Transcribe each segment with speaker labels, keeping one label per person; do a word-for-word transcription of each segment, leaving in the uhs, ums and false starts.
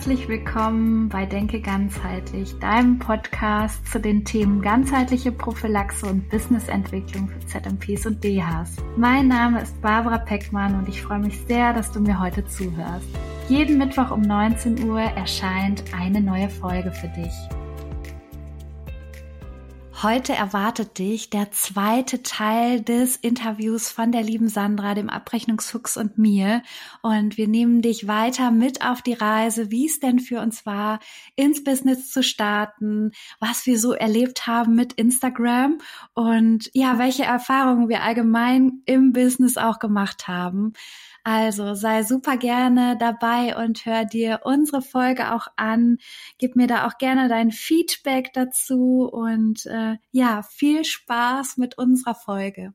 Speaker 1: Herzlich willkommen bei Denke ganzheitlich, deinem Podcast zu den Themen ganzheitliche Prophylaxe und Businessentwicklung für Z M Ps und D Hs. Mein Name ist Barbara Peckmann und ich freue mich sehr, dass du mir heute zuhörst. Jeden Mittwoch um neunzehn Uhr erscheint eine neue Folge für dich. Heute erwartet dich der zweite Teil des Interviews von der lieben Sandra, dem Abrechnungsfuchs und mir. Und wir nehmen dich weiter mit auf die Reise, wie es denn für uns war, ins Business zu starten, was wir so erlebt haben mit Instagram und ja, welche Erfahrungen wir allgemein im Business auch gemacht haben. Also sei super gerne dabei und hör dir unsere Folge auch an. Gib mir da auch gerne dein Feedback dazu und äh, ja, viel Spaß mit unserer Folge.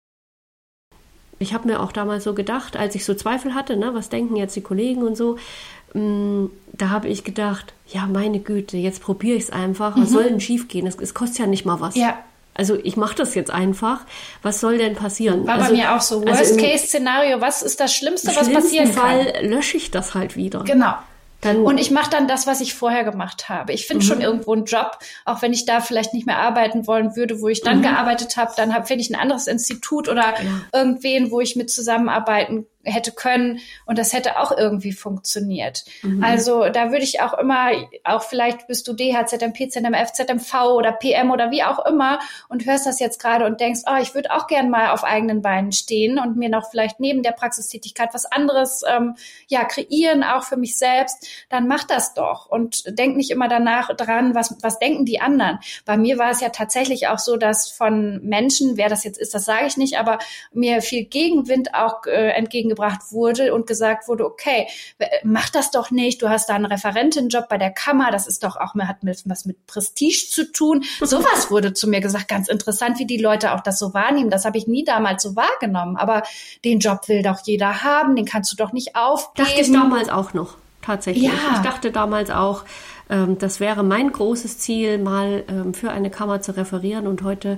Speaker 2: Ich habe mir auch damals so gedacht, als ich so Zweifel hatte, ne, was denken jetzt die Kollegen und so, mh, da habe ich gedacht, ja meine Güte, jetzt probiere ich es einfach. Was mhm. soll denn schief gehen? Es, es kostet ja nicht mal was.
Speaker 1: Ja.
Speaker 2: Also ich mache das jetzt einfach. Was soll denn passieren?
Speaker 3: War
Speaker 2: also,
Speaker 3: bei mir auch so. Worst-Case-Szenario. Was ist das Schlimmste, was passieren kann?
Speaker 2: Im Fall lösche ich das halt wieder.
Speaker 3: Genau.
Speaker 2: Dann,
Speaker 3: und ich mache dann das, was ich vorher gemacht habe. Ich finde mhm. schon irgendwo einen Job, auch wenn ich da vielleicht nicht mehr arbeiten wollen würde, wo ich dann mhm. gearbeitet habe, dann hab, finde ich ein anderes Institut oder ja. irgendwen, wo ich mit zusammenarbeiten hätte können und das hätte auch irgendwie funktioniert. Mhm. Also da würde ich auch immer, auch vielleicht bist du D H, Z M P, Z M F, Z M V oder P M oder wie auch immer und hörst das jetzt gerade und denkst, oh, ich würde auch gern mal auf eigenen Beinen stehen und mir noch vielleicht neben der Praxistätigkeit was anderes ähm, ja kreieren, auch für mich selbst, dann mach das doch und denk nicht immer danach dran, was was denken die anderen. Bei mir war es ja tatsächlich auch so, dass von Menschen, wer das jetzt ist, das sage ich nicht, aber mir viel Gegenwind auch äh, entgegen gebracht wurde und gesagt wurde, okay, mach das doch nicht, du hast da einen Referentenjob bei der Kammer, das ist doch auch, hat was mit Prestige zu tun. Sowas wurde zu mir gesagt, ganz interessant, wie die Leute auch das so wahrnehmen. Das habe ich nie damals so wahrgenommen, aber den Job will doch jeder haben, den kannst du doch nicht aufgeben.
Speaker 2: Dachte ich damals auch noch, tatsächlich.
Speaker 3: Ja.
Speaker 2: Ich dachte damals auch, ähm, das wäre mein großes Ziel, mal ähm, für eine Kammer zu referieren und heute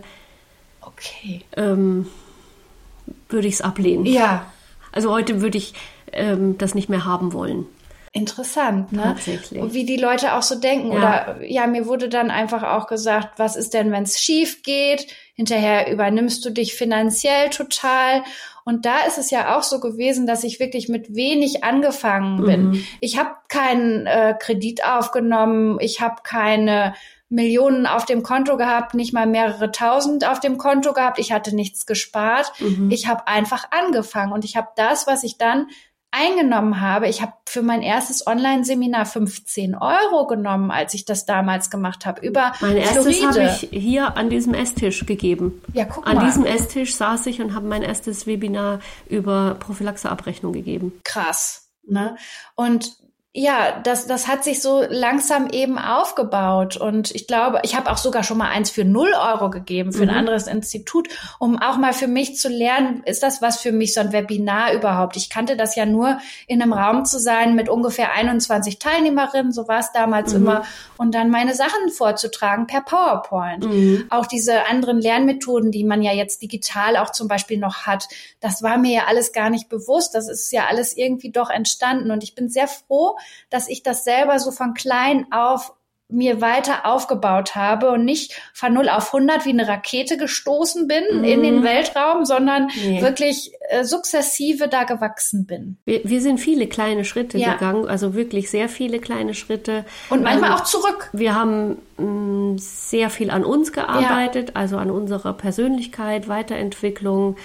Speaker 3: okay.
Speaker 2: ähm, würde ich es ablehnen.
Speaker 3: Ja.
Speaker 2: Also heute würde ich ähm, das nicht mehr haben wollen.
Speaker 3: Interessant, ne?
Speaker 2: Tatsächlich.
Speaker 3: Und wie die Leute auch so denken.
Speaker 2: Ja.
Speaker 3: Oder ja, mir wurde dann einfach auch gesagt, was ist denn, wenn es schief geht? Hinterher übernimmst du dich finanziell total. Und da ist es ja auch so gewesen, dass ich wirklich mit wenig angefangen bin. Mhm. Ich habe keinen äh, Kredit aufgenommen, ich habe keine Millionen auf dem Konto gehabt, nicht mal mehrere tausend auf dem Konto gehabt. Ich hatte nichts gespart. Mhm. Ich habe einfach angefangen und ich habe das, was ich dann eingenommen habe, ich habe für mein erstes Online-Seminar fünfzehn Euro genommen, als ich das damals gemacht habe, über
Speaker 2: Mein erstes habe ich hier an diesem Esstisch gegeben.
Speaker 3: Ja, guck
Speaker 2: an
Speaker 3: mal.
Speaker 2: An diesem Esstisch saß ich und habe mein erstes Webinar über Prophylaxe-Abrechnung gegeben.
Speaker 3: Krass, ne? Und ja, das das hat sich so langsam eben aufgebaut und ich glaube, ich habe auch sogar schon mal eins für null Euro gegeben für mhm. ein anderes Institut, um auch mal für mich zu lernen, ist das was für mich, so ein Webinar überhaupt? Ich kannte das ja nur, in einem Raum zu sein mit ungefähr einundzwanzig Teilnehmerinnen, so war es damals mhm. immer, und dann meine Sachen vorzutragen per PowerPoint. Mhm. Auch diese anderen Lernmethoden, die man ja jetzt digital auch zum Beispiel noch hat, das war mir ja alles gar nicht bewusst, das ist ja alles irgendwie doch entstanden und ich bin sehr froh, dass ich das selber so von klein auf mir weiter aufgebaut habe und nicht von null auf hundert wie eine Rakete gestoßen bin mhm. in den Weltraum, sondern nee. wirklich äh, sukzessive da gewachsen bin.
Speaker 2: Wir, wir sind viele kleine Schritte
Speaker 3: ja.
Speaker 2: gegangen, also wirklich sehr viele kleine Schritte.
Speaker 3: Und manchmal ähm, auch zurück.
Speaker 2: Wir haben mh, sehr viel an uns gearbeitet, ja. also an unserer Persönlichkeit, Weiterentwicklung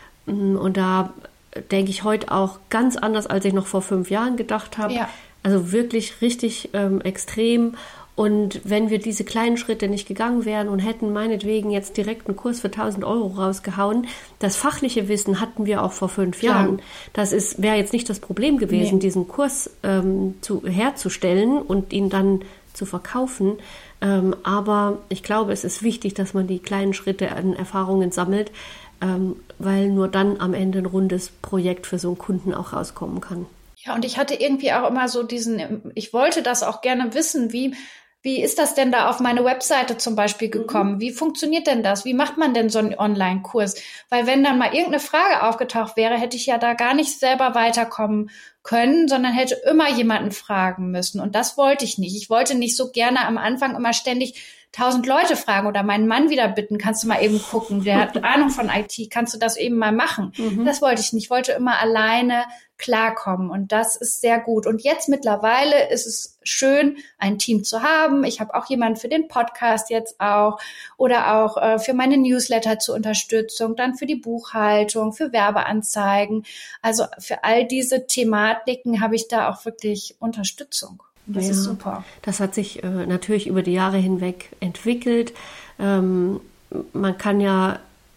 Speaker 2: mh, und da denke ich heute auch ganz anders, als ich noch vor fünf Jahren gedacht habe. Ja. Also wirklich richtig ähm, extrem. Und wenn wir diese kleinen Schritte nicht gegangen wären und hätten meinetwegen jetzt direkt einen Kurs für tausend Euro rausgehauen, das fachliche Wissen hatten wir auch vor fünf
Speaker 3: Klar.
Speaker 2: Jahren. Das ist wäre jetzt nicht das Problem gewesen, nee. diesen Kurs ähm, zu, herzustellen und ihn dann zu verkaufen. Ähm, aber ich glaube, es ist wichtig, dass man die kleinen Schritte an Erfahrungen sammelt, ähm, weil nur dann am Ende ein rundes Projekt für so einen Kunden auch rauskommen kann.
Speaker 3: Ja, und ich hatte irgendwie auch immer so diesen, ich wollte das auch gerne wissen, wie wie ist das denn da auf meine Webseite zum Beispiel gekommen? Mhm. Wie funktioniert denn das? Wie macht man denn so einen Online-Kurs? Weil wenn dann mal irgendeine Frage aufgetaucht wäre, hätte ich ja da gar nicht selber weiterkommen können, sondern hätte immer jemanden fragen müssen. Und das wollte ich nicht. Ich wollte nicht so gerne am Anfang immer ständig tausend Leute fragen oder meinen Mann wieder bitten, kannst du mal eben gucken, der hat Ahnung von I T, kannst du das eben mal machen? Mhm. Das wollte ich nicht. Ich wollte immer alleine klarkommen und das ist sehr gut. Und jetzt mittlerweile ist es schön, ein Team zu haben. Ich habe auch jemanden für den Podcast jetzt auch oder auch äh, für meine Newsletter zur Unterstützung, dann für die Buchhaltung, für Werbeanzeigen. Also für all diese Thematiken habe ich da auch wirklich Unterstützung. Das ja, ist super.
Speaker 2: Das hat sich äh, natürlich über die Jahre hinweg entwickelt. Ähm, man kann ja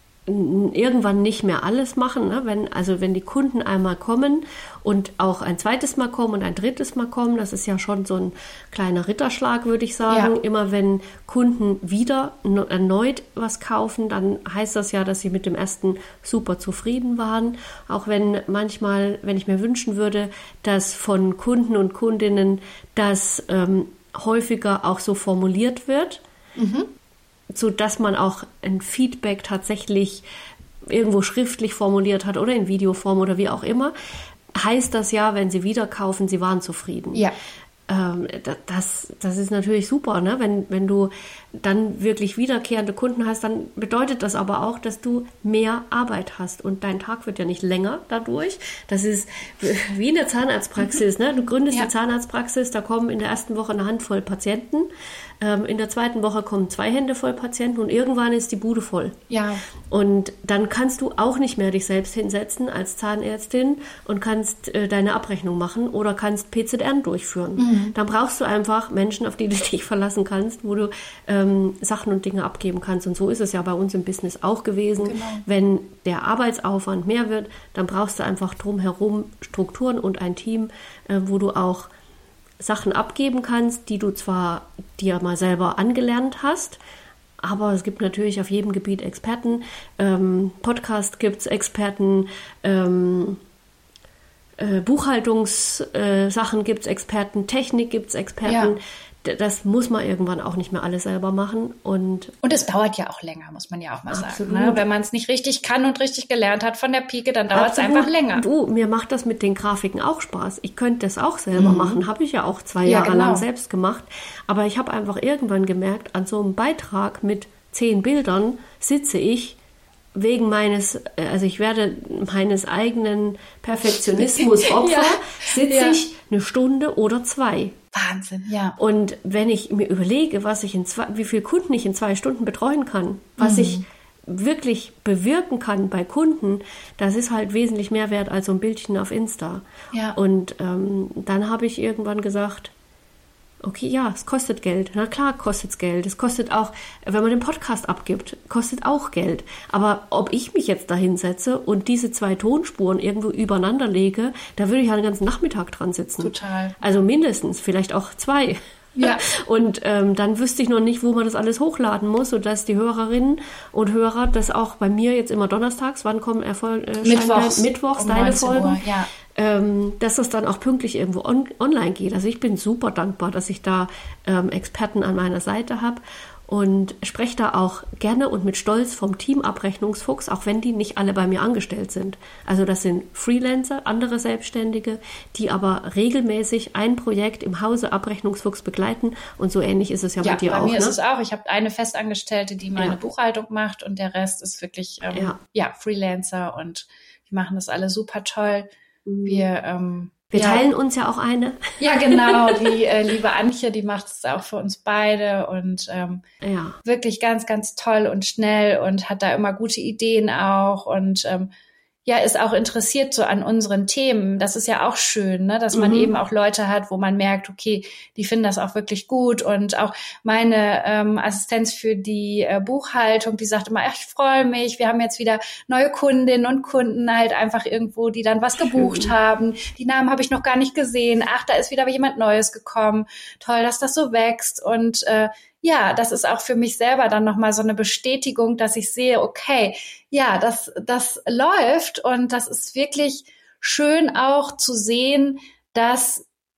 Speaker 2: irgendwann nicht mehr alles machen, ne? Wenn, also wenn die Kunden einmal kommen und auch ein zweites Mal kommen und ein drittes Mal kommen, das ist ja schon so ein kleiner Ritterschlag, würde ich sagen. Ja. Immer wenn Kunden wieder no, erneut was kaufen, dann heißt das ja, dass sie mit dem ersten super zufrieden waren. Auch wenn manchmal, wenn ich mir wünschen würde, dass von Kunden und Kundinnen das ähm, häufiger auch so formuliert wird, mhm. so dass man auch ein Feedback tatsächlich irgendwo schriftlich formuliert hat oder in Videoform oder wie auch immer, heißt das ja, wenn sie wieder kaufen, sie waren zufrieden. Ja. Ähm, das, das ist natürlich super, ne? Wenn, wenn du dann wirklich wiederkehrende Kunden hast, dann bedeutet das aber auch, dass du mehr Arbeit hast und dein Tag wird ja nicht länger dadurch. Das ist wie in der Zahnarztpraxis, ne? Du gründest ja. die Zahnarztpraxis, da kommen in der ersten Woche eine Handvoll Patienten, ähm, in der zweiten Woche kommen zwei Hände voll Patienten und irgendwann ist die Bude voll. Ja. Und dann kannst du auch nicht mehr dich selbst hinsetzen als Zahnärztin und kannst äh, deine Abrechnung machen oder kannst P Z R durchführen. Mhm. Dann brauchst du einfach Menschen, auf die du dich verlassen kannst, wo du ähm, Sachen und Dinge abgeben kannst. Und so ist es ja bei uns im Business auch gewesen. Genau. Wenn der Arbeitsaufwand mehr wird, dann brauchst du einfach drumherum Strukturen und ein Team, äh, wo du auch Sachen abgeben kannst, die du zwar dir mal selber angelernt hast, aber es gibt natürlich auf jedem Gebiet Experten. Ähm, Podcast gibt es Experten, ähm, äh, Buchhaltungssachen äh, gibt es Experten, Technik gibt es Experten. Ja. Das muss man irgendwann auch nicht mehr alles selber machen. Und,
Speaker 3: und es dauert ja auch länger, muss man ja auch mal absolut sagen. Ne? Wenn man es nicht richtig kann und richtig gelernt hat von der Pike, dann dauert es einfach länger.
Speaker 2: Du, mir macht das mit den Grafiken auch Spaß. Ich könnte das auch selber mhm. machen. Habe ich ja auch zwei ja, Jahre genau. lang selbst gemacht. Aber ich habe einfach irgendwann gemerkt, an so einem Beitrag mit zehn Bildern sitze ich wegen meines, also ich werde meines eigenen Perfektionismus Opfer, ja. sitze ja. ich eine Stunde oder zwei.
Speaker 3: Wahnsinn, ja.
Speaker 2: Und wenn ich mir überlege, was ich in zwei, wie viele Kunden ich in zwei Stunden betreuen kann, was mhm. ich wirklich bewirken kann bei Kunden, das ist halt wesentlich mehr wert als so ein Bildchen auf Insta. Ja. Und ähm, dann habe ich irgendwann gesagt, okay, ja, es kostet Geld. Na klar kostet es Geld. Es kostet auch, wenn man den Podcast abgibt, kostet auch Geld. Aber ob ich mich jetzt da hinsetze und diese zwei Tonspuren irgendwo übereinander lege, da würde ich ja den ganzen Nachmittag dran sitzen.
Speaker 3: Total.
Speaker 2: Also mindestens, vielleicht auch zwei. Ja. Und ähm, dann wüsste ich noch nicht, wo man das alles hochladen muss, sodass die Hörerinnen und Hörer das auch bei mir jetzt immer donnerstags, wann kommen Erfolg, äh, Mittwochs, Mittwochs um deine Folgen, Uhr, ja. ähm, dass das dann auch pünktlich irgendwo on, online geht. Also ich bin super dankbar, dass ich da ähm, Experten an meiner Seite habe und spreche da auch gerne und mit Stolz vom Team Abrechnungsfuchs, auch wenn die nicht alle bei mir angestellt sind. Also das sind Freelancer, andere Selbstständige, die aber regelmäßig ein Projekt im Hause Abrechnungsfuchs begleiten und so ähnlich ist es ja, ja bei dir
Speaker 3: bei
Speaker 2: auch.
Speaker 3: Bei mir
Speaker 2: ne?
Speaker 3: ist es auch. Ich habe eine Festangestellte, die meine ja. Buchhaltung macht und der Rest ist wirklich ähm, ja. ja Freelancer und die machen das alle super toll. Mhm. Wir ähm,
Speaker 2: Wir ja. teilen uns ja auch eine.
Speaker 3: Ja, genau. Die äh, liebe Antje, die macht es auch für uns beide und ähm, ja. wirklich ganz, ganz toll und schnell und hat da immer gute Ideen auch und ähm, ja, ist auch interessiert so an unseren Themen. Das ist ja auch schön, ne, dass man mhm. eben auch Leute hat, wo man merkt, okay, die finden das auch wirklich gut und auch meine ähm, Assistenz für die äh, Buchhaltung, die sagt immer, ach, ich freue mich, wir haben jetzt wieder neue Kundinnen und Kunden halt einfach irgendwo, die dann was gebucht schön. haben. Die Namen habe ich noch gar nicht gesehen. Ach, da ist wieder jemand Neues gekommen. Toll, dass das so wächst und äh, ja, das ist auch für mich selber dann nochmal so eine Bestätigung, dass ich sehe, okay, ja, das, das läuft und das ist wirklich schön auch zu sehen, dass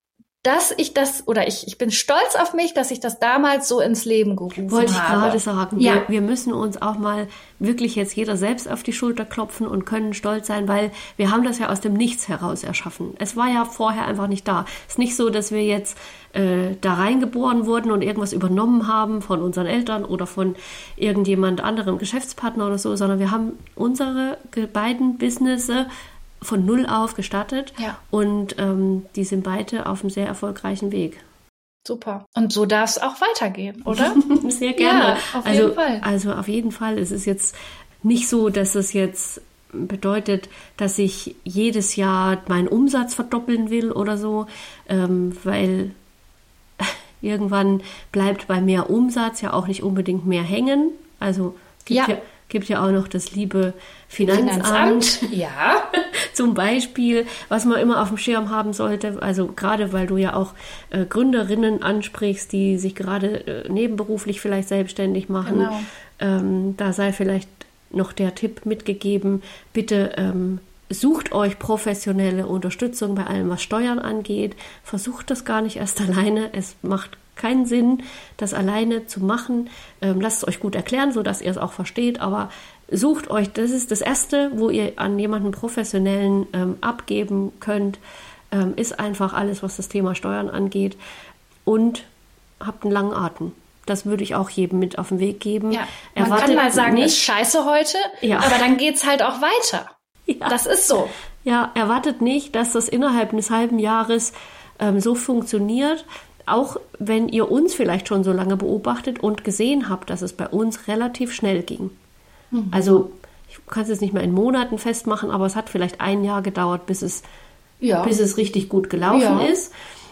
Speaker 3: dass ich das, oder ich, ich bin stolz auf mich, dass ich das damals so ins Leben gerufen
Speaker 2: Wollte ich
Speaker 3: habe.
Speaker 2: gerade sagen.
Speaker 3: Ja.
Speaker 2: Wir, wir müssen uns auch mal wirklich jetzt jeder selbst auf die Schulter klopfen und können stolz sein, weil wir haben das ja aus dem Nichts heraus erschaffen. Es war ja vorher einfach nicht da. Es ist nicht so, dass wir jetzt äh, da reingeboren wurden und irgendwas übernommen haben von unseren Eltern oder von irgendjemand anderem, Geschäftspartner oder so, sondern wir haben unsere beiden Businesses von null auf gestartet
Speaker 3: Ja.
Speaker 2: und ähm, die sind beide auf einem sehr erfolgreichen Weg.
Speaker 3: Super. Und so darf es auch weitergehen, oder?
Speaker 2: Sehr gerne.
Speaker 3: Ja, auf
Speaker 2: also,
Speaker 3: jeden Fall.
Speaker 2: Also auf jeden Fall. Es ist jetzt nicht so, dass es jetzt bedeutet, dass ich jedes Jahr meinen Umsatz verdoppeln will oder so, ähm, weil irgendwann bleibt bei mehr Umsatz ja auch nicht unbedingt mehr hängen. Also es gibt ja,
Speaker 3: Ja.
Speaker 2: ja, gibt ja auch noch das liebe Finanzamt.
Speaker 3: Finanzamt, ja.
Speaker 2: Zum Beispiel, was man immer auf dem Schirm haben sollte, also gerade weil du ja auch äh, Gründerinnen ansprichst, die sich gerade äh, nebenberuflich vielleicht selbstständig machen,
Speaker 3: Genau.
Speaker 2: ähm, da sei vielleicht noch der Tipp mitgegeben, bitte ähm, sucht euch professionelle Unterstützung bei allem, was Steuern angeht. Versucht das gar nicht erst alleine, es macht keinen Sinn, das alleine zu machen. Ähm, lasst es euch gut erklären, sodass ihr es auch versteht, aber sucht euch, das ist das Erste, wo ihr an jemanden Professionellen ähm, abgeben könnt, ähm, ist einfach alles, was das Thema Steuern angeht, und habt einen langen Atem. Das würde ich auch jedem mit auf den Weg geben.
Speaker 3: Ja. Man
Speaker 2: Erwartet
Speaker 3: kann mal sagen,
Speaker 2: nicht,
Speaker 3: ist scheiße heute,
Speaker 2: Ja.
Speaker 3: aber dann geht's halt auch weiter.
Speaker 2: Ja.
Speaker 3: Das ist so.
Speaker 2: Ja, erwartet nicht, dass das innerhalb eines halben Jahres ähm, so funktioniert, auch wenn ihr uns vielleicht schon so lange beobachtet und gesehen habt, dass es bei uns relativ schnell ging. Mhm. Also ich kann es jetzt nicht mehr in Monaten festmachen, aber es hat vielleicht ein Jahr gedauert, bis es,
Speaker 3: Ja.
Speaker 2: bis es richtig gut gelaufen
Speaker 3: Ja.
Speaker 2: ist.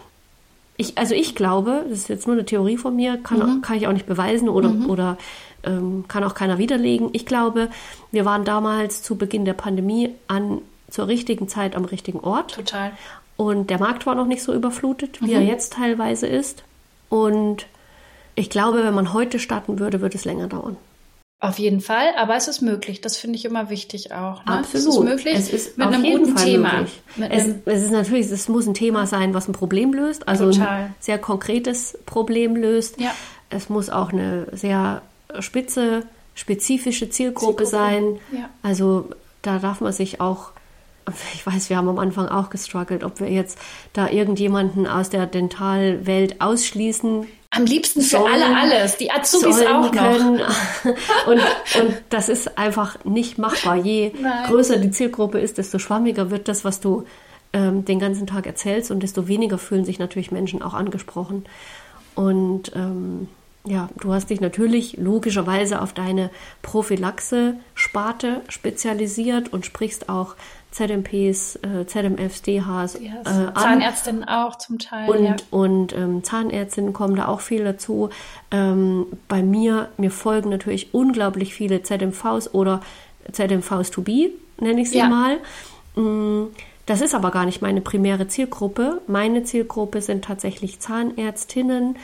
Speaker 2: Ich, also ich glaube, das ist jetzt nur eine Theorie von mir, kann,
Speaker 3: Mhm.
Speaker 2: kann ich auch nicht beweisen oder, mhm. oder ähm, kann auch keiner widerlegen. Ich glaube, wir waren damals zu Beginn der Pandemie an zur richtigen Zeit am richtigen Ort.
Speaker 3: Total.
Speaker 2: Und der Markt war noch nicht so überflutet, wie
Speaker 3: Mhm.
Speaker 2: er jetzt teilweise ist. Und ich glaube, wenn man heute starten würde, würde es länger dauern.
Speaker 3: Auf jeden Fall, aber es ist möglich. Das finde ich immer wichtig auch. Ne?
Speaker 2: Absolut.
Speaker 3: Es ist möglich
Speaker 2: Es ist
Speaker 3: mit
Speaker 2: auf
Speaker 3: einem
Speaker 2: jeden
Speaker 3: guten
Speaker 2: Fall
Speaker 3: Thema.
Speaker 2: möglich.
Speaker 3: Mit
Speaker 2: Es,
Speaker 3: einem,
Speaker 2: es ist natürlich, es muss ein Thema sein, was ein Problem löst, also
Speaker 3: Total.
Speaker 2: ein sehr konkretes Problem löst.
Speaker 3: Ja.
Speaker 2: Es muss auch eine sehr spitze, spezifische Zielgruppe,
Speaker 3: Zielgruppe.
Speaker 2: sein.
Speaker 3: Ja.
Speaker 2: Also da darf man sich auch, ich weiß, wir haben am Anfang auch gestruggelt, ob wir jetzt da irgendjemanden aus der Dentalwelt ausschließen.
Speaker 3: Am liebsten für
Speaker 2: sollen,
Speaker 3: alle alles. Die Azubis
Speaker 2: sollen
Speaker 3: auch noch.
Speaker 2: können. Und, und das ist einfach nicht machbar. Je
Speaker 3: Nein.
Speaker 2: größer die Zielgruppe ist, desto schwammiger wird das, was du ähm, den ganzen Tag erzählst, und desto weniger fühlen sich natürlich Menschen auch angesprochen. Und ähm, ja, du hast dich natürlich logischerweise auf deine Prophylaxe-Sparte spezialisiert und sprichst auch Z M Ps, äh, Z M Fs, D Hs
Speaker 3: Yes.
Speaker 2: äh, an.
Speaker 3: Zahnärztinnen auch zum Teil.
Speaker 2: Und,
Speaker 3: ja.
Speaker 2: und ähm, Zahnärztinnen kommen da auch viel dazu. Ähm, bei mir, mir folgen natürlich unglaublich viele Z M Vs oder Z M Vs to be, nenne ich sie
Speaker 3: Ja.
Speaker 2: mal. Mm, Das ist aber gar nicht meine primäre Zielgruppe. Meine Zielgruppe sind tatsächlich Zahnärztinnen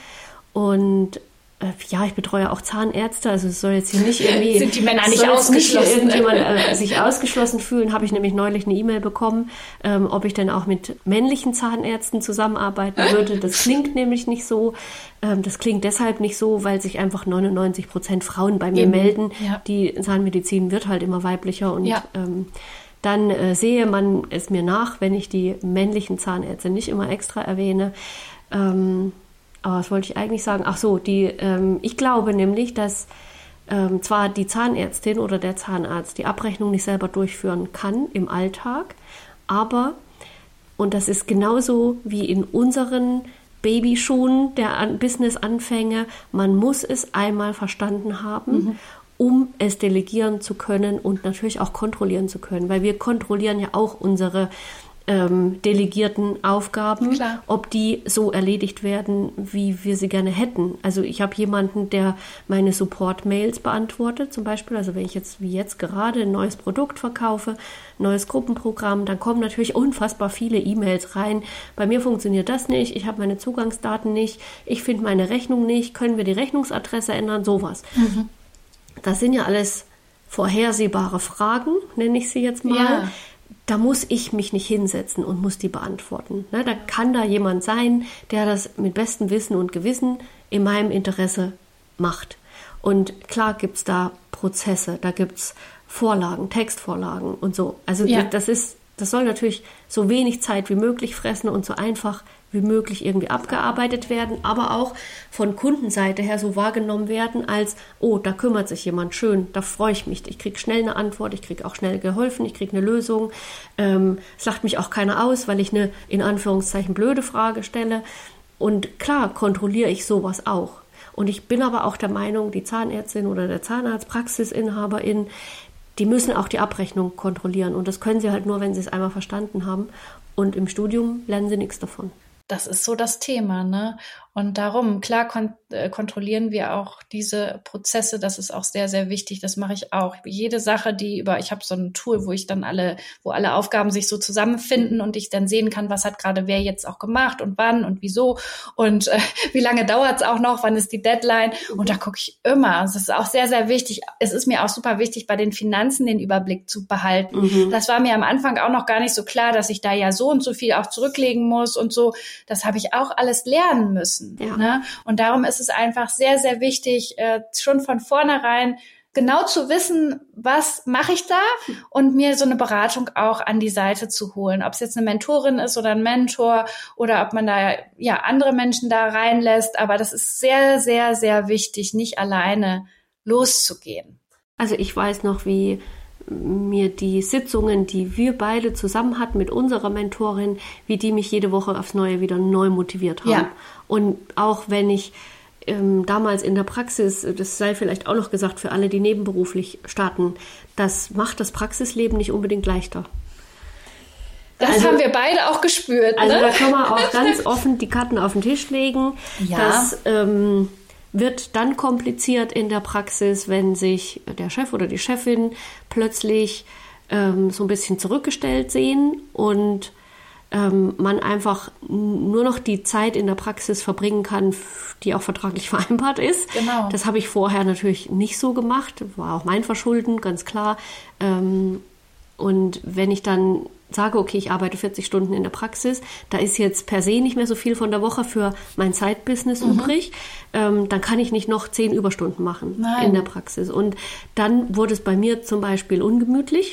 Speaker 2: und äh, ja, ich betreue auch Zahnärzte, also es soll jetzt hier nicht irgendwie...
Speaker 3: Sind die Männer
Speaker 2: es
Speaker 3: nicht
Speaker 2: soll jetzt
Speaker 3: ausgeschlossen?
Speaker 2: Nicht irgendjemand äh, sich ausgeschlossen fühlen, habe ich nämlich neulich eine E-Mail bekommen, ähm, ob ich denn auch mit männlichen Zahnärzten zusammenarbeiten würde. Das klingt nämlich nicht so. Ähm, das klingt deshalb nicht so, weil sich einfach neunundneunzig Prozent Frauen bei mir
Speaker 3: Eben.
Speaker 2: melden.
Speaker 3: Ja.
Speaker 2: Die Zahnmedizin wird halt immer weiblicher und
Speaker 3: Ja.
Speaker 2: ähm, dann äh, sehe man es mir nach, wenn ich die männlichen Zahnärzte nicht immer extra erwähne. Ähm, aber was wollte ich eigentlich sagen? Ach so, die, ähm, ich glaube nämlich, dass ähm, zwar die Zahnärztin oder der Zahnarzt die Abrechnung nicht selber durchführen kann im Alltag, aber, und das ist genauso wie in unseren Babyschuhen der An- Business-Anfänge, man muss es einmal verstanden haben, mhm. um es delegieren zu können und natürlich auch kontrollieren zu können, weil wir kontrollieren ja auch unsere ähm, delegierten Aufgaben,
Speaker 3: Klar.
Speaker 2: ob die so erledigt werden, wie wir sie gerne hätten. Also ich habe jemanden, der meine Support-Mails beantwortet, zum Beispiel, also wenn ich jetzt wie jetzt gerade ein neues Produkt verkaufe, neues Gruppenprogramm, dann kommen natürlich unfassbar viele E-Mails rein. Bei mir funktioniert das nicht, ich habe meine Zugangsdaten nicht, ich finde meine Rechnung nicht, können wir die Rechnungsadresse ändern, sowas. Mhm. Das sind ja alles vorhersehbare Fragen, nenne ich sie jetzt mal.
Speaker 3: Ja.
Speaker 2: da muss ich mich nicht hinsetzen und muss die beantworten. Ne? Da kann da jemand sein, der das mit bestem Wissen und Gewissen in meinem Interesse macht. Und klar gibt's da Prozesse, da gibt's Vorlagen, Textvorlagen und so. Also ja. das ist, das soll natürlich so wenig Zeit wie möglich fressen und so einfach wie möglich irgendwie abgearbeitet werden, aber auch von Kundenseite her so wahrgenommen werden als, oh, da kümmert sich jemand, schön, da freue ich mich, ich kriege schnell eine Antwort, ich kriege auch schnell geholfen, ich kriege eine Lösung, ähm, es lacht mich auch keiner aus, weil ich eine, in Anführungszeichen, blöde Frage stelle. Und klar kontrolliere ich sowas auch. Und ich bin aber auch der Meinung, die Zahnärztin oder der Zahnarzt, Praxisinhaberin, die müssen auch die Abrechnung kontrollieren. Und das können sie halt nur, wenn sie es einmal verstanden haben. Und im Studium lernen sie nichts davon.
Speaker 3: Das ist so das Thema, ne? Und darum, klar, kon- äh, kontrollieren wir auch diese Prozesse. Das ist auch sehr, sehr wichtig. Das mache ich auch. Jede Sache, die über, ich habe so ein Tool, wo ich dann alle, wo alle Aufgaben sich so zusammenfinden und ich dann sehen kann, was hat gerade wer jetzt auch gemacht und wann und wieso und äh, wie lange dauert es auch noch, wann ist die Deadline. Und da gucke ich immer. Das ist auch sehr, sehr wichtig. Es ist mir auch super wichtig, bei den Finanzen den Überblick zu behalten. Mhm. Das war mir am Anfang auch noch gar nicht so klar, dass ich da ja so und so viel auch zurücklegen muss und so. Das habe ich auch alles lernen müssen. Ja. Ne? Und darum ist es einfach sehr, sehr wichtig, äh, schon von vornherein genau zu wissen, was mache ich da und mir so eine Beratung auch an die Seite zu holen. Ob es jetzt eine Mentorin ist oder ein Mentor oder ob man da ja andere Menschen da reinlässt. Aber das ist sehr, sehr, sehr wichtig, nicht alleine loszugehen.
Speaker 2: Also ich weiß noch, wie mir die Sitzungen, die wir beide zusammen hatten mit unserer Mentorin, wie die mich jede Woche aufs Neue wieder neu motiviert haben. Ja. Und auch wenn ich ähm, damals in der Praxis, das sei vielleicht auch noch gesagt für alle, die nebenberuflich starten, das macht das Praxisleben nicht unbedingt leichter.
Speaker 3: Das also, haben wir beide auch gespürt.
Speaker 2: Also
Speaker 3: ne?
Speaker 2: Da kann man auch ganz offen die Karten auf den Tisch legen. Ja. Dass, ähm, wird dann kompliziert in der Praxis, wenn sich der Chef oder die Chefin plötzlich ähm, so ein bisschen zurückgestellt sehen und ähm, man einfach nur noch die Zeit in der Praxis verbringen kann, die auch vertraglich vereinbart ist. Genau. Das habe ich vorher natürlich nicht so gemacht, war auch mein Verschulden, ganz klar. Ähm, und wenn ich dann sage, okay, ich arbeite vierzig Stunden in der Praxis, da ist jetzt per se nicht mehr so viel von der Woche für mein Zeitbusiness mhm. übrig, ähm, dann kann ich nicht noch zehn Überstunden machen Nein. in der Praxis. Und dann wurde es bei mir zum Beispiel ungemütlich.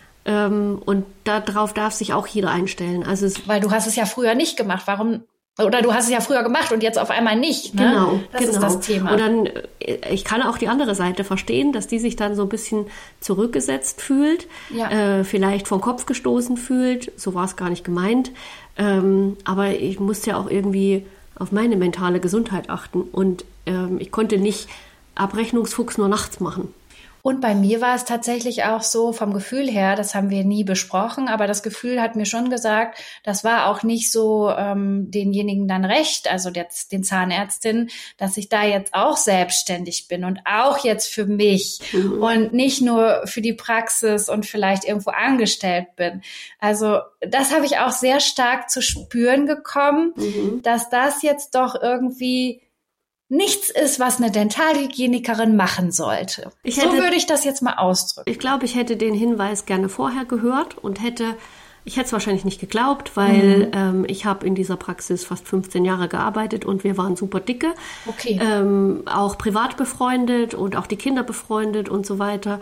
Speaker 2: Ähm, und darauf darf sich auch jeder einstellen. Also es
Speaker 3: Weil du hast es ja früher nicht gemacht. Warum? Oder du hast es ja früher gemacht und jetzt auf einmal nicht. Ne?
Speaker 2: Genau,
Speaker 3: das
Speaker 2: genau.
Speaker 3: ist das Thema.
Speaker 2: Und dann, ich kann auch die andere Seite verstehen, dass die sich dann so ein bisschen zurückgesetzt fühlt, ja. äh, vielleicht vom Kopf gestoßen fühlt. So war es gar nicht gemeint. Ähm, aber ich musste ja auch irgendwie auf meine mentale Gesundheit achten. Und ähm, ich konnte nicht Abrechnungsfuchs nur nachts machen.
Speaker 3: Und bei mir war es tatsächlich auch so vom Gefühl her, das haben wir nie besprochen, aber das Gefühl hat mir schon gesagt, das war auch nicht so ähm, denjenigen dann recht, also jetzt den Zahnärztinnen, dass ich da jetzt auch selbstständig bin und auch jetzt für mich mhm. und nicht nur für die Praxis und vielleicht irgendwo angestellt bin. Also das habe ich auch sehr stark zu spüren gekommen, mhm. dass das jetzt doch irgendwie nichts ist, was eine Dentalhygienikerin machen sollte. Ich hätte, so würde ich das jetzt mal ausdrücken.
Speaker 2: Ich glaube, ich hätte den Hinweis gerne vorher gehört und hätte, ich hätte es wahrscheinlich nicht geglaubt, weil mhm. ähm, ich habe in dieser Praxis fast fünfzehn Jahre gearbeitet und wir waren super dicke. Okay. Ähm, auch privat befreundet und auch die Kinder befreundet und so weiter.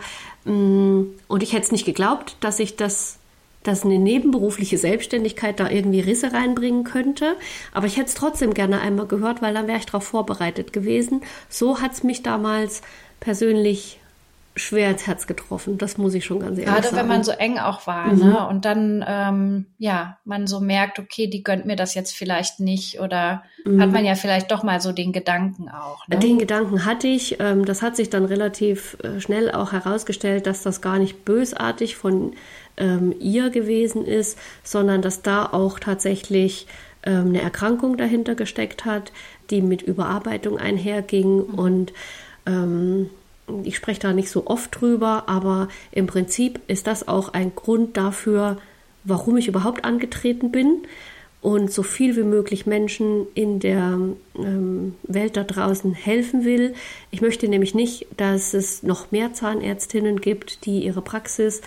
Speaker 2: Und ich hätte es nicht geglaubt, dass ich das dass eine nebenberufliche Selbstständigkeit da irgendwie Risse reinbringen könnte. Aber ich hätte es trotzdem gerne einmal gehört, weil dann wäre ich darauf vorbereitet gewesen. So hat es mich damals persönlich schwer ins Herz getroffen. Das muss ich schon ganz ehrlich
Speaker 3: Gerade
Speaker 2: sagen.
Speaker 3: Gerade wenn man so eng auch war, mhm. ne? Und dann, ähm, ja, man so merkt, okay, die gönnt mir das jetzt vielleicht nicht oder mhm. hat man ja vielleicht doch mal so den Gedanken auch. Ne?
Speaker 2: Den Gedanken hatte ich. Ähm, das hat sich dann relativ äh, schnell auch herausgestellt, dass das gar nicht bösartig von ähm, ihr gewesen ist, sondern dass da auch tatsächlich ähm, eine Erkrankung dahinter gesteckt hat, die mit Überarbeitung einherging mhm. und ähm, ich spreche da nicht so oft drüber, aber im Prinzip ist das auch ein Grund dafür, warum ich überhaupt angetreten bin und so viel wie möglich Menschen in der ähm, Welt da draußen helfen will. Ich möchte nämlich nicht, dass es noch mehr Zahnärztinnen gibt, die ihre Praxis,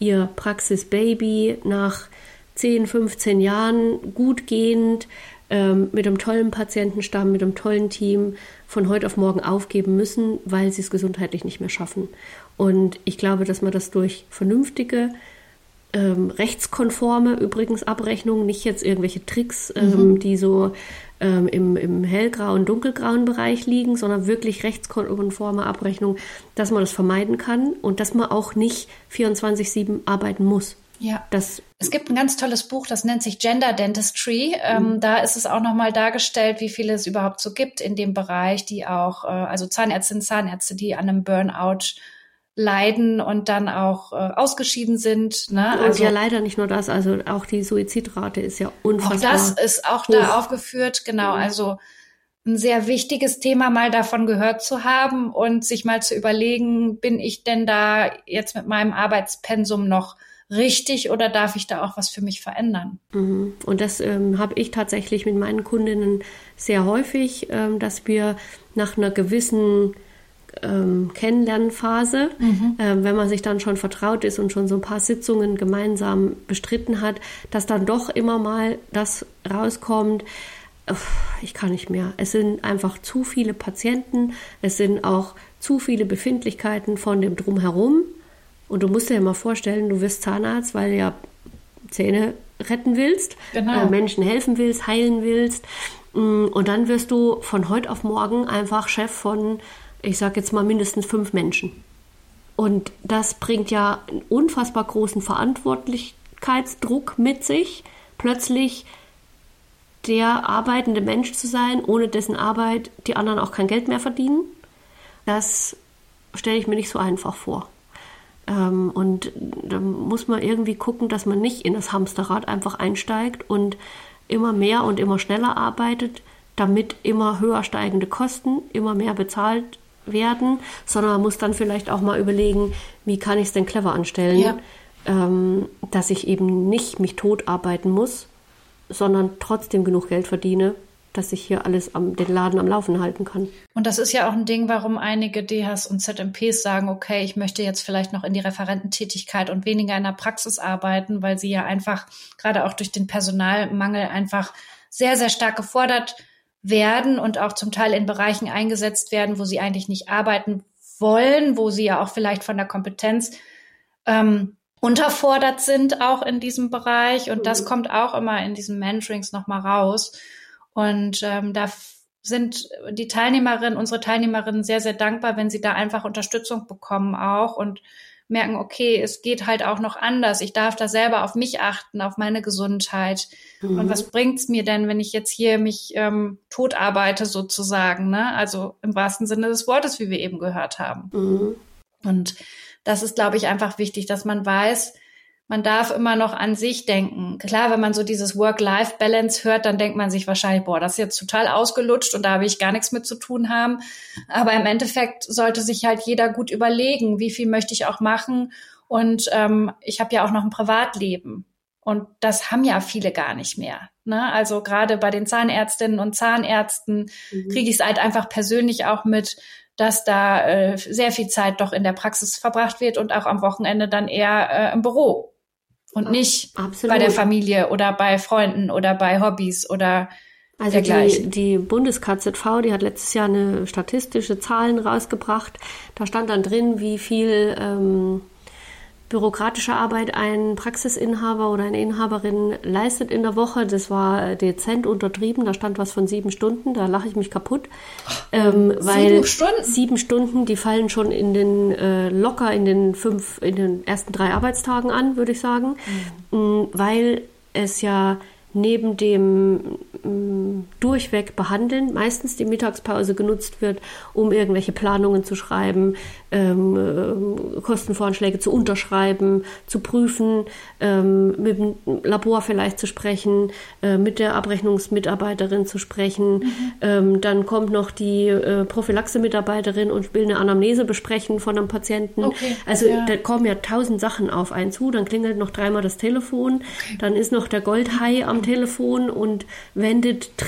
Speaker 2: ihr Praxisbaby nach zehn, fünfzehn Jahren gut gehend, ähm, mit einem tollen Patientenstamm, mit einem tollen Team von heute auf morgen aufgeben müssen, weil sie es gesundheitlich nicht mehr schaffen. Und ich glaube, dass man das durch vernünftige, ähm, rechtskonforme übrigens Abrechnungen, nicht jetzt irgendwelche Tricks, ähm, mhm. die so ähm, im, im hellgrauen, dunkelgrauen Bereich liegen, sondern wirklich rechtskonforme Abrechnung, dass man das vermeiden kann und dass man auch nicht vierundzwanzig sieben arbeiten muss.
Speaker 3: Ja,
Speaker 2: das,
Speaker 3: es gibt ein ganz tolles Buch, das nennt sich Gender Dentistry. Ähm, mhm. Da ist es auch nochmal dargestellt, wie viele es überhaupt so gibt in dem Bereich, die auch, äh, also Zahnärztinnen, Zahnärzte, die an einem Burnout leiden und dann auch äh, ausgeschieden sind. Ne?
Speaker 2: Und also, ja leider nicht nur das, also auch die Suizidrate ist ja unfassbar.
Speaker 3: Auch das ist auch hoch. Da aufgeführt, genau, mhm. also ein sehr wichtiges Thema, mal davon gehört zu haben und sich mal zu überlegen, bin ich denn da jetzt mit meinem Arbeitspensum noch richtig oder darf ich da auch was für mich verändern?
Speaker 2: Mhm. Und das ähm, habe ich tatsächlich mit meinen Kundinnen sehr häufig, ähm, dass wir nach einer gewissen ähm, Kennenlernphase, mhm. ähm, wenn man sich dann schon vertraut ist und schon so ein paar Sitzungen gemeinsam bestritten hat, dass dann doch immer mal das rauskommt, ich kann nicht mehr. Es sind einfach zu viele Patienten, es sind auch zu viele Befindlichkeiten von dem Drumherum. Und du musst dir ja mal vorstellen, du wirst Zahnarzt, weil du ja Zähne retten willst, genau. äh, Menschen helfen willst, heilen willst. Und dann wirst du von heute auf morgen einfach Chef von, ich sag jetzt mal, mindestens fünf Menschen. Und das bringt ja einen unfassbar großen Verantwortlichkeitsdruck mit sich, plötzlich der arbeitende Mensch zu sein, ohne dessen Arbeit die anderen auch kein Geld mehr verdienen. Das stelle ich mir nicht so einfach vor. Ähm, und da muss man irgendwie gucken, dass man nicht in das Hamsterrad einfach einsteigt und immer mehr und immer schneller arbeitet, damit immer höher steigende Kosten immer mehr bezahlt werden, sondern man muss dann vielleicht auch mal überlegen, wie kann ich es denn clever anstellen, ja. ähm, dass ich eben nicht mich tot arbeiten muss, sondern trotzdem genug Geld verdiene, dass ich hier alles am, den Laden am Laufen halten kann.
Speaker 3: Und das ist ja auch ein Ding, warum einige D Hs und Z M Ps sagen, okay, ich möchte jetzt vielleicht noch in die Referententätigkeit und weniger in der Praxis arbeiten, weil sie ja einfach gerade auch durch den Personalmangel einfach sehr, sehr stark gefordert werden und auch zum Teil in Bereichen eingesetzt werden, wo sie eigentlich nicht arbeiten wollen, wo sie ja auch vielleicht von der Kompetenz ähm, unterfordert sind, auch in diesem Bereich. Und das kommt auch immer in diesen Mentorings nochmal raus. Und ähm, da f- sind die Teilnehmerinnen, unsere Teilnehmerinnen sehr, sehr dankbar, wenn sie da einfach Unterstützung bekommen auch und merken, okay, es geht halt auch noch anders. Ich darf da selber auf mich achten, auf meine Gesundheit. Mhm. Und was bringt's mir denn, wenn ich jetzt hier mich ähm, tot arbeite sozusagen, ne? Also im wahrsten Sinne des Wortes, wie wir eben gehört haben. Mhm. Und das ist, glaube ich, einfach wichtig, dass man weiß, man darf immer noch an sich denken. Klar, wenn man so dieses Work-Life-Balance hört, dann denkt man sich wahrscheinlich, boah, das ist jetzt total ausgelutscht und da will ich gar nichts mit zu tun haben. Aber im Endeffekt sollte sich halt jeder gut überlegen, wie viel möchte ich auch machen. Und ähm, ich habe ja auch noch ein Privatleben. Und das haben ja viele gar nicht mehr. Ne? Also gerade bei den Zahnärztinnen und Zahnärzten mhm. kriege ich es halt einfach persönlich auch mit, dass da äh, sehr viel Zeit doch in der Praxis verbracht wird und auch am Wochenende dann eher äh, im Büro. Und nicht Absolut. Bei der Familie oder bei Freunden oder bei Hobbys oder
Speaker 2: also dergleichen. Die, die Bundes-K Z V, die hat letztes Jahr eine statistische Zahlen rausgebracht. Da stand dann drin, wie viel ähm, bürokratische Arbeit ein Praxisinhaber oder eine Inhaberin leistet in der Woche. Das war dezent untertrieben. Da stand was von sieben Stunden. Da lache ich mich kaputt. Ähm, weil sieben Stunden? Sieben Stunden, die fallen schon in den äh, locker in den fünf, in den ersten drei Arbeitstagen an, würde ich sagen. Mhm. Weil es ja neben dem m, durchweg behandeln meistens die Mittagspause genutzt wird, um irgendwelche Planungen zu schreiben, ähm, äh, Kostenvoranschläge zu unterschreiben, zu prüfen, ähm, mit dem Labor vielleicht zu sprechen, äh, mit der Abrechnungsmitarbeiterin zu sprechen. Mhm. Ähm, dann kommt noch die äh, Prophylaxe-Mitarbeiterin und will eine Anamnese besprechen von einem Patienten. Okay. Also ja. Da kommen ja tausend Sachen auf einen zu. Dann klingelt noch dreimal das Telefon. Okay. Dann ist noch der Goldhai am Telefon und wendet Tricks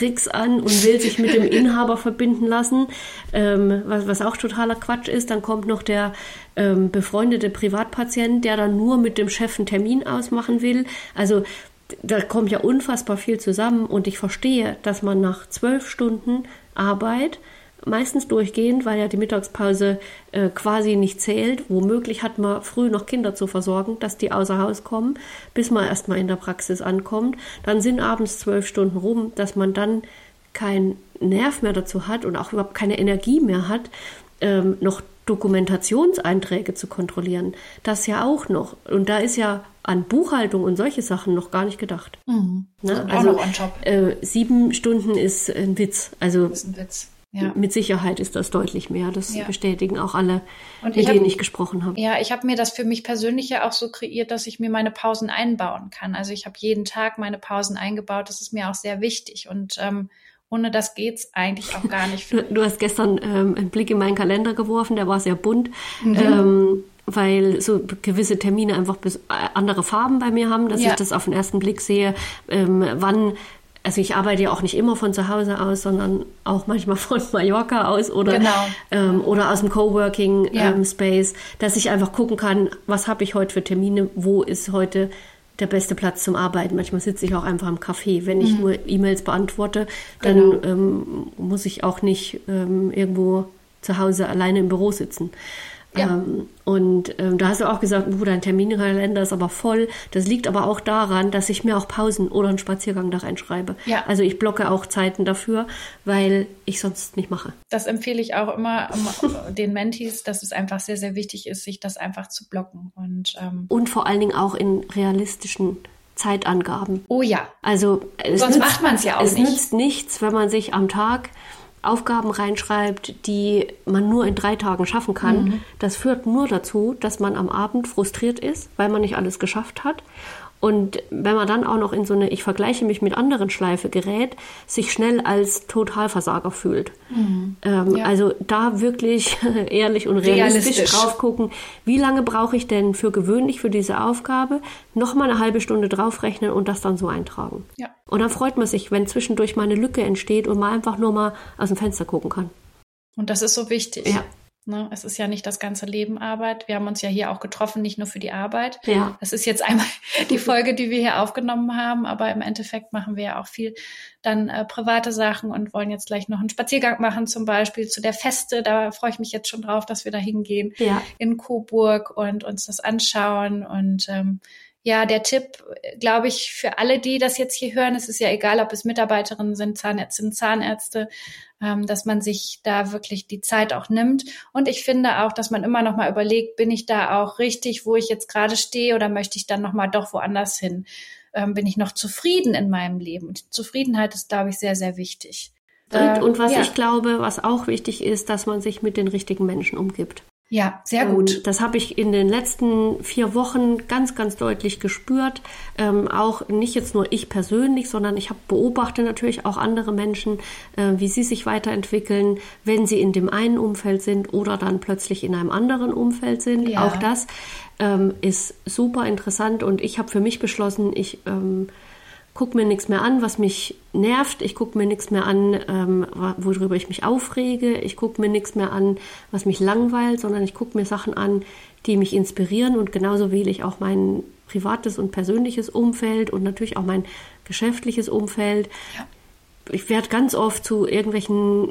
Speaker 2: Tricks an und will sich mit dem Inhaber verbinden lassen, ähm, was, was auch totaler Quatsch ist. Dann kommt noch der ähm, befreundete Privatpatient, der dann nur mit dem Chef einen Termin ausmachen will. Also da kommt ja unfassbar viel zusammen und ich verstehe, dass man nach zwölf Stunden Arbeit, meistens durchgehend, weil ja die Mittagspause äh, quasi nicht zählt, womöglich hat man früh noch Kinder zu versorgen, dass die außer Haus kommen, bis man erstmal in der Praxis ankommt. Dann sind abends zwölf Stunden rum, dass man dann keinen Nerv mehr dazu hat und auch überhaupt keine Energie mehr hat, ähm, noch Dokumentationseinträge zu kontrollieren. Das ja auch noch. Und da ist ja an Buchhaltung und solche Sachen noch gar nicht gedacht.
Speaker 3: Mhm.
Speaker 2: Ne? Also äh, sieben Stunden ist ein Witz. Also
Speaker 3: das ist ein Witz. Ja.
Speaker 2: Mit Sicherheit ist das deutlich mehr. Das
Speaker 3: ja.
Speaker 2: bestätigen auch alle,
Speaker 3: und
Speaker 2: mit
Speaker 3: hab,
Speaker 2: denen ich gesprochen habe.
Speaker 3: Ja, ich habe mir das für mich persönlich ja auch so kreiert, dass ich mir meine Pausen einbauen kann. Also ich habe jeden Tag meine Pausen eingebaut. Das ist mir auch sehr wichtig. Und ähm, ohne das geht's eigentlich auch gar nicht.
Speaker 2: du, du hast gestern ähm, einen Blick in meinen Kalender geworfen, der war sehr bunt, mhm. ähm, weil so gewisse Termine einfach bis, äh, andere Farben bei mir haben, dass ja. ich das auf den ersten Blick sehe, ähm, wann. Also ich arbeite ja auch nicht immer von zu Hause aus, sondern auch manchmal von Mallorca aus oder,
Speaker 3: genau.
Speaker 2: ähm, oder aus dem Coworking
Speaker 3: ja.
Speaker 2: ähm, Space, dass ich einfach gucken kann, was habe ich heute für Termine, wo ist heute der beste Platz zum Arbeiten. Manchmal sitze ich auch einfach im Café. Wenn ich mhm. nur E-Mails beantworte, dann
Speaker 3: genau.
Speaker 2: ähm, muss ich auch nicht ähm, irgendwo zu Hause alleine im Büro sitzen. Ja. Ähm, und ähm, da hast du auch gesagt, oh, dein Terminkalender ist aber voll. Das liegt aber auch daran, dass ich mir auch Pausen oder einen Spaziergang da reinschreibe.
Speaker 3: Ja.
Speaker 2: Also ich blocke auch Zeiten dafür, weil ich sonst nicht mache.
Speaker 3: Das empfehle ich auch immer, immer den Mentees, dass es einfach sehr, sehr wichtig ist, sich das einfach zu blocken. Und, ähm,
Speaker 2: und vor allen Dingen auch in realistischen Zeitangaben.
Speaker 3: Oh ja.
Speaker 2: Also es
Speaker 3: sonst
Speaker 2: nützt,
Speaker 3: macht man es ja auch
Speaker 2: es
Speaker 3: nicht.
Speaker 2: Es nützt nichts, wenn man sich am Tag Aufgaben reinschreibt, die man nur in drei Tagen schaffen kann. Mhm. Das führt nur dazu, dass man am Abend frustriert ist, weil man nicht alles geschafft hat. Und wenn man dann auch noch in so eine, ich vergleiche mich mit anderen Schleife gerät, sich schnell als Totalversager fühlt. Mhm. Ähm, ja. Also da wirklich ehrlich und realistisch, realistisch drauf gucken, wie lange brauche ich denn für gewöhnlich für diese Aufgabe, nochmal eine halbe Stunde draufrechnen und das dann so eintragen.
Speaker 3: Ja.
Speaker 2: Und dann freut man sich, wenn zwischendurch mal eine Lücke entsteht und man einfach nur mal aus dem Fenster gucken kann.
Speaker 3: Und das ist so wichtig.
Speaker 2: Ja.
Speaker 3: Ne, es ist ja nicht das ganze Leben Arbeit. Wir haben uns ja hier auch getroffen, nicht nur für die Arbeit.
Speaker 2: Ja.
Speaker 3: Das ist jetzt einmal die Folge, die wir hier aufgenommen haben, aber im Endeffekt machen wir ja auch viel dann äh, private Sachen und wollen jetzt gleich noch einen Spaziergang machen, zum Beispiel zu der Feste. Da freue ich mich jetzt schon drauf, dass wir da hingehen
Speaker 2: ja.
Speaker 3: in Coburg und uns das anschauen. Und ähm, ja, der Tipp, glaube ich, für alle, die das jetzt hier hören, es ist ja egal, ob es Mitarbeiterinnen sind, Zahnärztinnen, Zahnärzte, ähm, dass man sich da wirklich die Zeit auch nimmt. Und ich finde auch, dass man immer noch mal überlegt, bin ich da auch richtig, wo ich jetzt gerade stehe, oder möchte ich dann noch mal doch woanders hin? Ähm, bin ich noch zufrieden in meinem Leben? Und Zufriedenheit ist, glaube ich, sehr, sehr wichtig.
Speaker 2: Und, äh, und was ja. ich glaube, was auch wichtig ist, dass man sich mit den richtigen Menschen umgibt.
Speaker 3: Ja, sehr gut.
Speaker 2: Ähm, das habe ich in den letzten vier Wochen ganz, ganz deutlich gespürt. Ähm, auch nicht jetzt nur ich persönlich, sondern ich habe beobachte natürlich auch andere Menschen, äh, wie sie sich weiterentwickeln, wenn sie in dem einen Umfeld sind oder dann plötzlich in einem anderen Umfeld sind.
Speaker 3: Ja.
Speaker 2: Auch das ähm, ist super interessant und ich habe für mich beschlossen, ich ähm, guck mir nichts mehr an, was mich nervt. Ich gucke mir nichts mehr an, ähm, worüber ich mich aufrege. Ich gucke mir nichts mehr an, was mich langweilt, sondern ich gucke mir Sachen an, die mich inspirieren. Und genauso wähle ich auch mein privates und persönliches Umfeld und natürlich auch mein geschäftliches Umfeld.
Speaker 3: Ja.
Speaker 2: Ich werde ganz oft zu irgendwelchen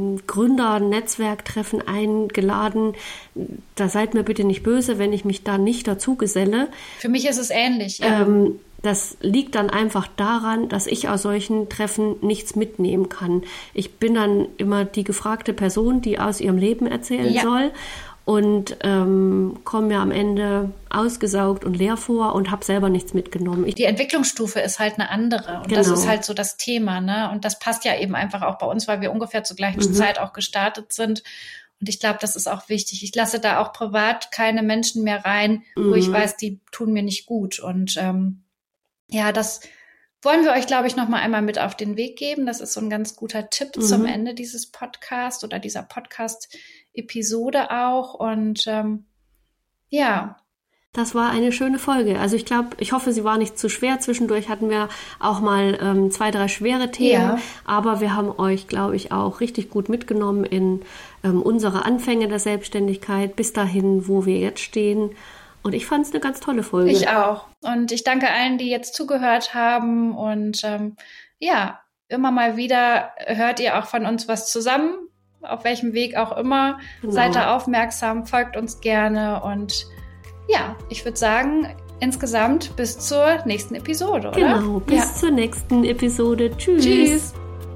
Speaker 2: Gründer-Netzwerktreffen eingeladen. Da seid mir bitte nicht böse, wenn ich mich da nicht dazu geselle.
Speaker 3: Für mich ist es ähnlich. Ja.
Speaker 2: Ähm, Das liegt dann einfach daran, dass ich aus solchen Treffen nichts mitnehmen kann. Ich bin dann immer die gefragte Person, die aus ihrem Leben erzählen
Speaker 3: ja.
Speaker 2: soll und ähm, komme mir am Ende ausgesaugt und leer vor und habe selber nichts mitgenommen. Ich
Speaker 3: die Entwicklungsstufe ist halt eine andere und
Speaker 2: genau.
Speaker 3: das ist halt so das Thema, ne? Und das passt ja eben einfach auch bei uns, weil wir ungefähr zur gleichen mhm. Zeit auch gestartet sind. Und ich glaube, das ist auch wichtig. Ich lasse da auch privat keine Menschen mehr rein, mhm. wo ich weiß, die tun mir nicht gut. Und ähm, ja, das wollen wir euch, glaube ich, noch mal einmal mit auf den Weg geben. Das ist so ein ganz guter Tipp mhm. zum Ende dieses Podcasts oder dieser Podcast-Episode auch. Und ähm, ja,
Speaker 2: Das war eine schöne Folge. Also ich glaube, ich hoffe, sie war nicht zu schwer. Zwischendurch hatten wir auch mal ähm, zwei, drei schwere Themen. Ja. Aber wir haben euch, glaube ich, auch richtig gut mitgenommen in ähm, unsere Anfänge der Selbstständigkeit bis dahin, wo wir jetzt stehen. Und ich fand es eine ganz tolle Folge.
Speaker 3: Ich auch. Und ich danke allen, die jetzt zugehört haben. Und ähm, ja, immer mal wieder hört ihr auch von uns was zusammen. Auf welchem Weg auch immer. Genau. Seid da aufmerksam, folgt uns gerne und ja, ich würde sagen, insgesamt bis zur nächsten Episode, oder?
Speaker 2: Genau, bis ja. zur nächsten Episode. Tschüss. Tschüss.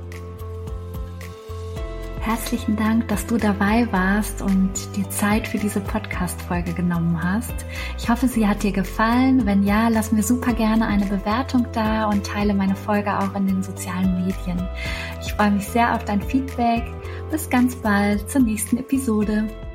Speaker 1: Herzlichen Dank, dass du dabei warst und dir Zeit für diese Podcast-Folge genommen hast. Ich hoffe, sie hat dir gefallen. Wenn ja, lass mir super gerne eine Bewertung da und teile meine Folge auch in den sozialen Medien. Ich freue mich sehr auf dein Feedback. Bis ganz bald zur nächsten Episode.